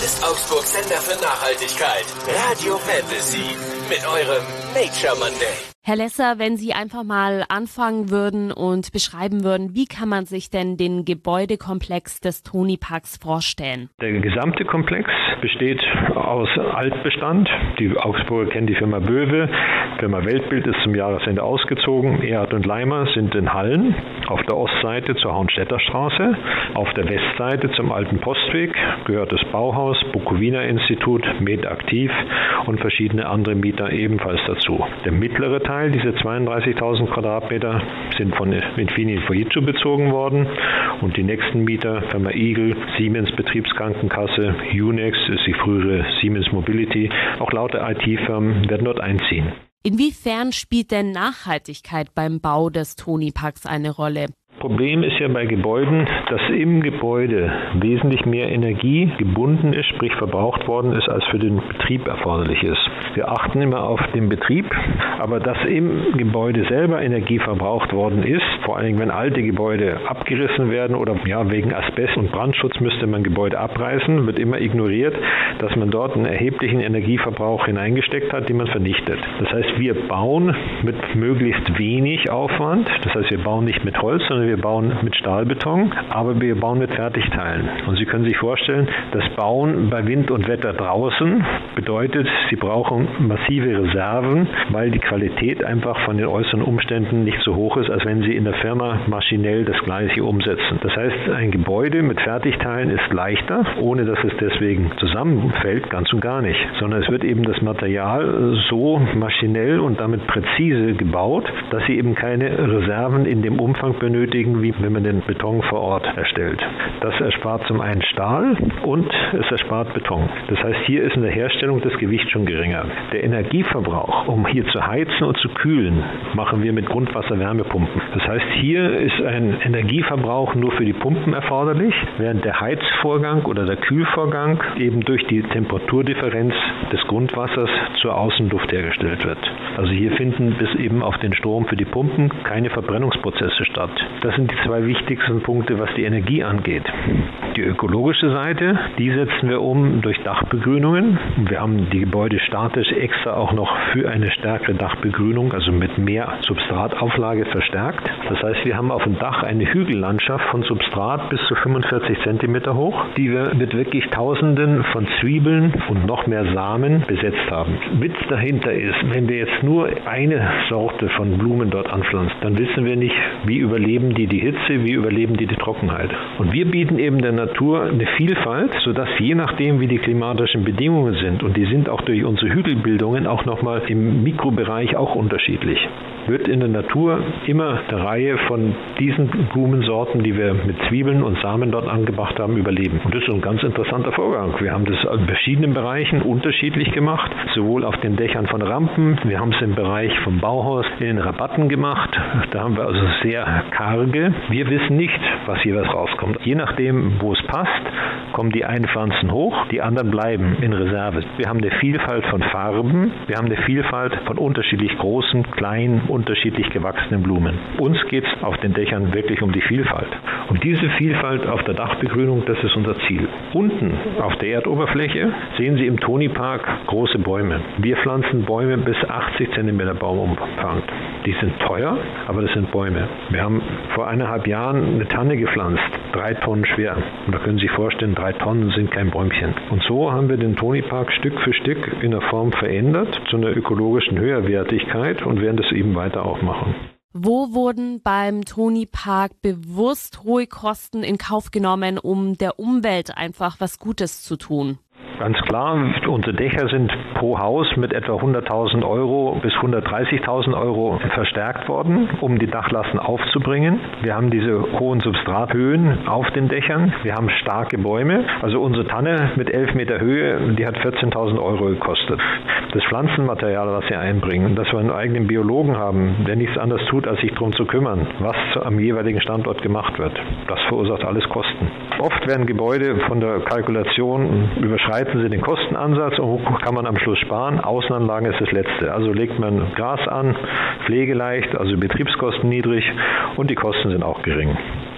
ist Augsburgs Sender für Nachhaltigkeit. Radio Fantasy mit eurem Nature Monday. Herr Lesser, wenn Sie einfach mal anfangen würden und beschreiben würden, wie kann man sich denn den Gebäudekomplex des Toni-Parks vorstellen? Der gesamte Komplex besteht aus Altbestand. Die Augsburger kennen die Firma Böwe. Firma Weltbild ist zum Jahresende ausgezogen. Erhard und Leimer sind in Hallen. Auf der Ostseite zur Hauenstädter Straße. Auf der Westseite zum Alten Postweg gehört das Bauhaus, Bukowina Institut, MedAktiv und verschiedene andere Mieter ebenfalls dazu. Der mittlere Teil, diese 32.000 Quadratmeter, sind von Infineon Fujitsu bezogen worden und die nächsten Mieter, Firma Eagle, Siemens Betriebskrankenkasse, Unex ist die frühere Siemens Mobility, auch lauter IT-Firmen werden dort einziehen. Inwiefern spielt denn Nachhaltigkeit beim Bau des Toni-Parks eine Rolle? Problem ist ja bei Gebäuden, dass im Gebäude wesentlich mehr Energie gebunden ist, sprich verbraucht worden ist, als für den Betrieb erforderlich ist. Wir achten immer auf den Betrieb, aber dass im Gebäude selber Energie verbraucht worden ist, vor allen Dingen wenn alte Gebäude abgerissen werden oder wegen Asbest und Brandschutz müsste man Gebäude abreißen, wird immer ignoriert, dass man dort einen erheblichen Energieverbrauch hineingesteckt hat, den man vernichtet. Das heißt, wir bauen mit möglichst wenig Aufwand, das heißt, wir bauen nicht mit Holz, sondern wir bauen mit Stahlbeton, aber wir bauen mit Fertigteilen. Und Sie können sich vorstellen, das Bauen bei Wind und Wetter draußen bedeutet, Sie brauchen massive Reserven, weil die Qualität einfach von den äußeren Umständen nicht so hoch ist, als wenn Sie in der Firma maschinell das Gleiche umsetzen. Das heißt, ein Gebäude mit Fertigteilen ist leichter, ohne dass es deswegen zusammenfällt, ganz und gar nicht, sondern es wird eben das Material so maschinell und damit präzise gebaut, dass Sie eben keine Reserven in dem Umfang benötigen, wie wenn man den Beton vor Ort erstellt. Das erspart zum einen Stahl und es erspart Beton. Das heißt, hier ist in der Herstellung das Gewicht schon geringer. Der Energieverbrauch, um hier zu heizen und zu kühlen, machen wir mit Grundwasser-Wärmepumpen. Das heißt, hier ist ein Energieverbrauch nur für die Pumpen erforderlich, während der Heizvorgang oder der Kühlvorgang eben durch die Temperaturdifferenz des Grundwassers zur Außenluft hergestellt wird. Also hier finden bis eben auf den Strom für die Pumpen keine Verbrennungsprozesse statt. Das sind die zwei wichtigsten Punkte, was die Energie angeht. Die ökologische Seite, die setzen wir um durch Dachbegrünungen. Wir haben die Gebäude statisch extra auch noch für eine stärkere Dachbegrünung, also mit mehr Substratauflage verstärkt. Das heißt, wir haben auf dem Dach eine Hügellandschaft von Substrat bis zu 45 cm hoch, die wir mit wirklich Tausenden von Zwiebeln und noch mehr Samen besetzt haben. Witz dahinter ist, wenn wir jetzt nur eine Sorte von Blumen dort anpflanzen, dann wissen wir nicht, wie überleben die Hitze, wie überleben die Trockenheit. Und wir bieten eben der Natur eine Vielfalt, sodass je nachdem, wie die klimatischen Bedingungen sind, und die sind auch durch unsere Hügelbildungen auch nochmal im Mikrobereich auch unterschiedlich, wird in der Natur immer eine Reihe von diesen Blumensorten, die wir mit Zwiebeln und Samen dort angebracht haben, überleben. Und das ist ein ganz interessanter Vorgang. Wir haben das in verschiedenen Bereichen unterschiedlich gemacht, sowohl auf den Dächern von Rampen, wir haben es im Bereich vom Bauhaus in den Rabatten gemacht. Da haben wir also sehr karge. Wir wissen nicht, was jeweils rauskommt. Je nachdem, wo es passt, kommen die einen Pflanzen hoch, die anderen bleiben in Reserve. Wir haben eine Vielfalt von Farben, wir haben eine Vielfalt von unterschiedlich großen, kleinen, unterschiedlich gewachsenen Blumen. Uns geht es auf den Dächern wirklich um die Vielfalt. Und diese Vielfalt auf der Dachbegrünung, das ist unser Ziel. Unten auf der Erdoberfläche sehen Sie im Toni-Park große Bäume. Wir pflanzen Bäume bis 80 cm Baumumfang. Die sind teuer, aber das sind Bäume. Wir haben vor 1,5 Jahren eine Tanne gepflanzt, 3 Tonnen schwer. Und da können Sie sich vorstellen, 3 Tonnen sind kein Bäumchen. Und so haben wir den Toni-Park Stück für Stück in der Form verändert zu einer ökologischen Höherwertigkeit und werden das eben weiter auch machen. Wo wurden beim Toni-Park bewusst hohe Kosten in Kauf genommen, um der Umwelt einfach was Gutes zu tun? Ganz klar, unsere Dächer sind pro Haus mit etwa 100.000 € bis 130.000 € verstärkt worden, um die Dachlasten aufzubringen. Wir haben diese hohen Substrathöhen auf den Dächern. Wir haben starke Bäume. Also unsere Tanne mit 11 Meter Höhe, die hat 14.000 € gekostet. Das Pflanzenmaterial, was wir einbringen, dass wir einen eigenen Biologen haben, der nichts anderes tut, als sich darum zu kümmern, was am jeweiligen Standort gemacht wird. Das verursacht alles Kosten. Oft werden Gebäude von der Kalkulation überschreiten sie den Kostenansatz und kann man am Schluss sparen. Außenanlagen ist das Letzte. Also legt man Gras an, pflegeleicht, also Betriebskosten niedrig und die Kosten sind auch gering.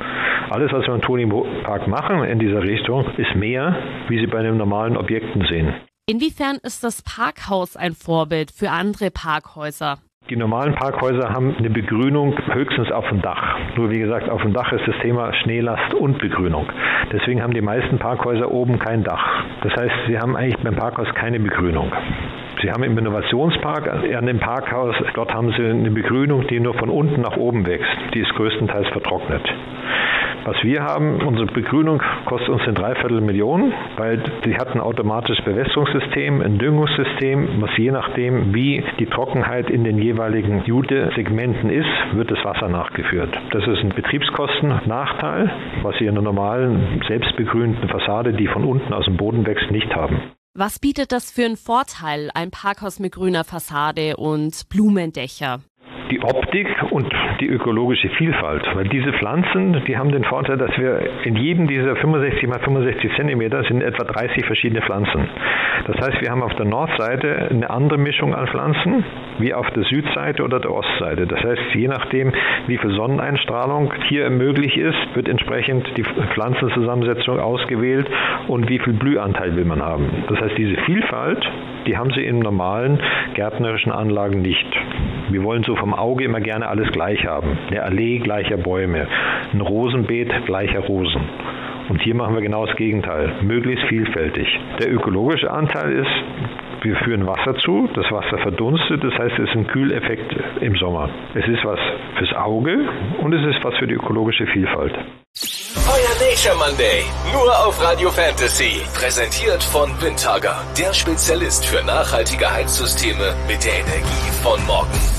Alles, was wir im Toni-Park machen in dieser Richtung, ist mehr, wie Sie bei den normalen Objekten sehen. Inwiefern ist das Parkhaus ein Vorbild für andere Parkhäuser? Die normalen Parkhäuser haben eine Begrünung höchstens auf dem Dach. Nur wie gesagt, auf dem Dach ist das Thema Schneelast und Begrünung. Deswegen haben die meisten Parkhäuser oben kein Dach. Das heißt, sie haben eigentlich beim Parkhaus keine Begrünung. Sie haben im Innovationspark an dem Parkhaus, dort haben sie eine Begrünung, die nur von unten nach oben wächst. Die ist größtenteils vertrocknet. Was wir haben, unsere Begrünung kostet uns 250.000, weil sie hat ein automatisches Bewässerungssystem, ein Düngungssystem, was je nachdem, wie die Trockenheit in den jeweiligen Jude-Segmenten ist, wird das Wasser nachgeführt. Das ist ein Betriebskostennachteil, was Sie in einer normalen, selbstbegrünten Fassade, die von unten aus dem Boden wächst, nicht haben. Was bietet das für einen Vorteil, ein Parkhaus mit grüner Fassade und Blumendächer? Die Optik und die ökologische Vielfalt, weil diese Pflanzen, die haben den Vorteil, dass wir in jedem dieser 65 x 65 Zentimeter sind etwa 30 verschiedene Pflanzen. Das heißt, wir haben auf der Nordseite eine andere Mischung an Pflanzen wie auf der Südseite oder der Ostseite. Das heißt, je nachdem, wie viel Sonneneinstrahlung hier möglich ist, wird entsprechend die Pflanzenzusammensetzung ausgewählt und wie viel Blühanteil will man haben. Das heißt, diese Vielfalt, die haben Sie in normalen gärtnerischen Anlagen nicht. Wir wollen so vom Auge immer gerne alles gleich haben. Eine Allee gleicher Bäume, ein Rosenbeet gleicher Rosen. Und hier machen wir genau das Gegenteil, möglichst vielfältig. Der ökologische Anteil ist, wir führen Wasser zu, das Wasser verdunstet, das heißt, es ist ein Kühleffekt im Sommer. Es ist was fürs Auge und es ist was für die ökologische Vielfalt. Euer Nature Monday, nur auf Radio Fantasy. Präsentiert von Windhager, der Spezialist für nachhaltige Heizsysteme mit der Energie von morgen.